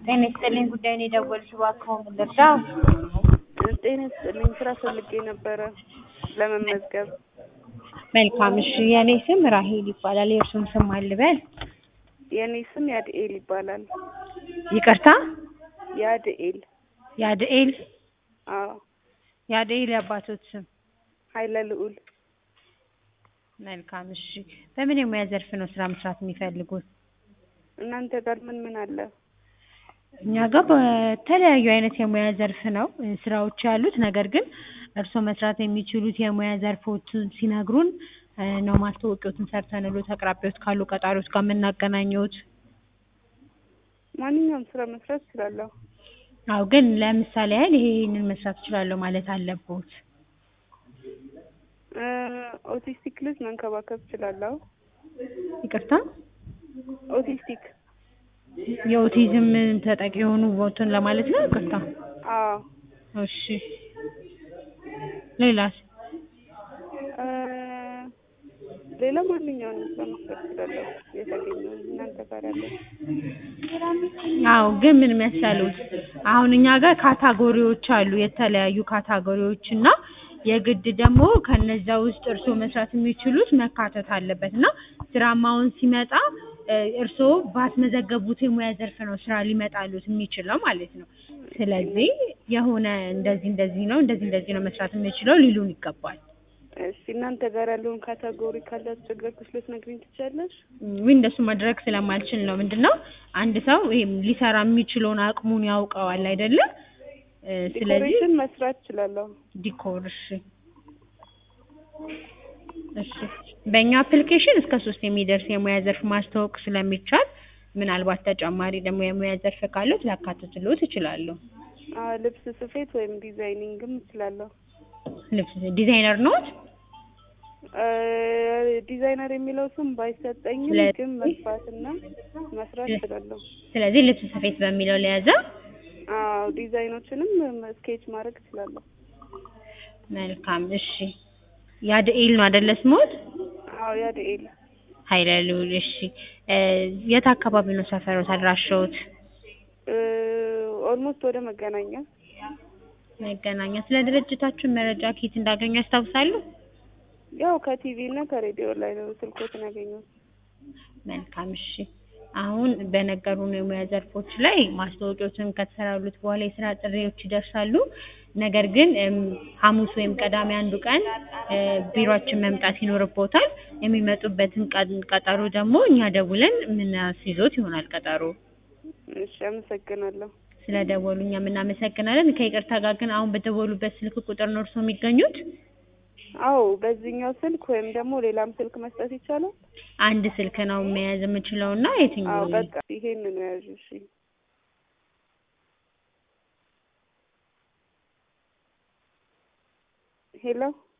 ጤና ይስጥልኝ ጉዳይ ነው የደወልሽው እባክዎ ምን ልርዳው? ጤና ይስጥልኝ ስራ ፈልጌ ነበረ ለመመዝገብ። መልካም እሺ የኔ ስም ራሄል ይባላል የእርሱን ስም ማን ልበል? የኔ ስም ያድኤል ይባላል። ይቅርታ? ያድኤል። ያድኤል? አዎ። ያድኤል የአባቶት ስም? ኃይለ ልዑል። መልካም እሺ በምን የሙያ ዘርፍ ነው ስራ መስራት የሚፈልጉት? እናንተ ጋር ምን አለ? እኛ ጋር በተለያዩ አይነት የሙያ ዘርፍ ነው ስራዎች ያሉት። ነገር ግን እርስዎ መስራት የሚችሉት የሙያ ዘርፎችን ሲነግሩን ነው ማስታወቂያዎችን ሰርተንልዎት አቅራቢያዎት ካሉ ቀጣሪዎች ጋር የምናገናኘዎት። ማንኛውም ስራ መስራት እችላለሁ። አዎ ግን ለምሳሌ ያህል ይሄንን መስራት እችላለሁ ማለት አለብዎት። ኦቲስቲክ ልጅ መንከባከብ እችላለሁ። ይቅርታ? ኦቲስቲክ የኦቲዝም ተጠቂ የሆኑ ቦትን ለማለት ነው? ይቅርታ። አዎ። እሺ ሌላስ? ሌላ ማንኛውንም ስራ መስራት እችላለሁ የተገኘውን እናንተ ጋር ያለው። አዎ ግን ምን መሰሉት አሁን እኛ ጋር ካታጎሪዎች አሉ የተለያዩ ካታጎሪዎች እና የግድ ደግሞ ከነዛ ውስጥ እርስዎ መስራት የሚችሉት መካተት አለበት እና ስራማውን ሲመጣ እርስዎ ባስመዘገቡት የሙያ ዘርፍ ነው ስራ ሊመጣልዎት የሚችለው ማለት ነው። ስለዚህ የሆነ እንደዚህ ነው መስራት የምችለው ሊሉን ይገባል። እሺ እናንተ ጋር ያለውን ካታጎሪ ካላስቸገርኩሽ ልትነግሪኝ ትችያለሽ? እንደሱ ማድረግ ስለማልችል ነው። ምንድነው አንድ ሰው ይሄም ሊሰራ የሚችለውን አቅሙን ያውቀዋል አይደለ? ስለዚህ ዲኮሬሽን መስራት እችላለሁ። ዲኮር እሺ በእኛ አፕሊኬሽን እስከ 3 የሚደርስ የሙያ ዘርፍ ማስተዋወቅ ስለሚቻል ምናልባት ተጨማሪ ደግሞ የሙያ ዘርፍ ካሉት ላካትትልዎት እችላለሁ። ልብስ ስፌት ወይም ዲዛይኒንግም እችላለሁ። ልብስ ዲዛይነር ነዎት? ዲዛይነር የሚለው ስም ባይሰጠኝም ግን መስፋትና መስራት እችላለሁ። ስለዚህ ልብስ ስፌት በሚለው ለያዘ? አዎ ዲዛይኖችንም ስኬች ማድረግ እችላለሁ። መልካም እሺ ያድኤል ነው አይደለ ስሞት? አዎ ያድኤል። ኃይለ ልዑል እሺ የት አካባቢ ነው ሰፈሮት አድራሻዎት? ኦልሞስት ወደ መገናኛ። መገናኛ። ስለ ድርጅታችን መረጃ ከየት እንዳገኙ ያስታውሳሉ? ያው ከቲቪ እና ከሬዲዮ ላይ ነው ስልኮትን ያገኘሁት። መልካም እሺ አሁን በነገሩን የሙያ ዘርፎች ላይ ማስታወቂያዎችን ከተሰራሉት በኋላ የስራ ጥሪዎች ይደርሳሉ። ነገር ግን ሐሙስ ወይም ቅዳሜ አንዱ ቀን ቢሮአችን መምጣት ይኖርብዎታል። የሚመጡበትን ቀጠሮ ደግሞ እኛ ደውለን የምናስይዞት ይሆናል ቀጠሮ። እሺ አመሰግናለሁ። ስለደወሉ እኛም እናመሰግናለን። ከይቅርታ ጋር ግን አሁን በደወሉበት ስልክ ቁጥር ነው እርስዎ የሚገኙት? አዎ በዚህኛው ስልክ ወይም ደግሞ ሌላም ስልክ መስጠት ይቻላል? አንድ ስልክ ነው መያዝ የምችለውና የትኛው? አዎ በቃ ይሄንን ነው ያዥ። እሺ ሄሎ